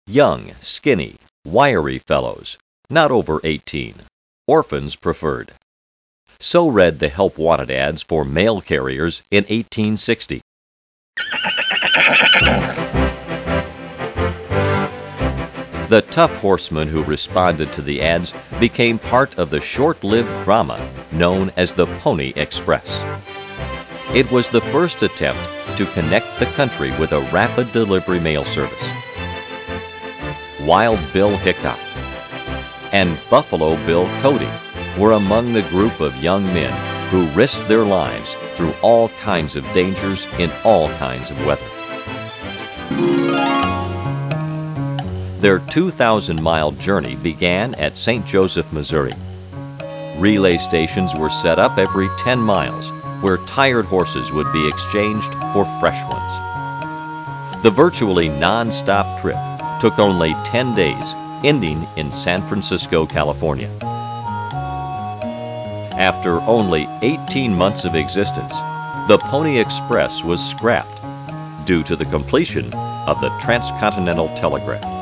Young, skinny, wiry fellows, not over 18. Orphans preferred. So read the help wanted ads for mail carriers in 1860. The tough horsemen who responded to the ads became part of the short-lived drama known as the Pony Express. It was the first attempt to connect the country with a rapid delivery mail service. Wild Bill Hickok and Buffalo Bill Cody were among the group of young men who risked their lives through all kinds of dangers in all kinds of weather. Their 2,000-mile journey began at St. Joseph, Missouri. Relay stations were set up every 10 miles, where tired horses would be exchanged for fresh ones. The virtually non-stop trip took only 10 days, ending in San Francisco, California. After only 18 months of existence, the Pony Express was scrapped due to the completion of the Transcontinental Telegraph.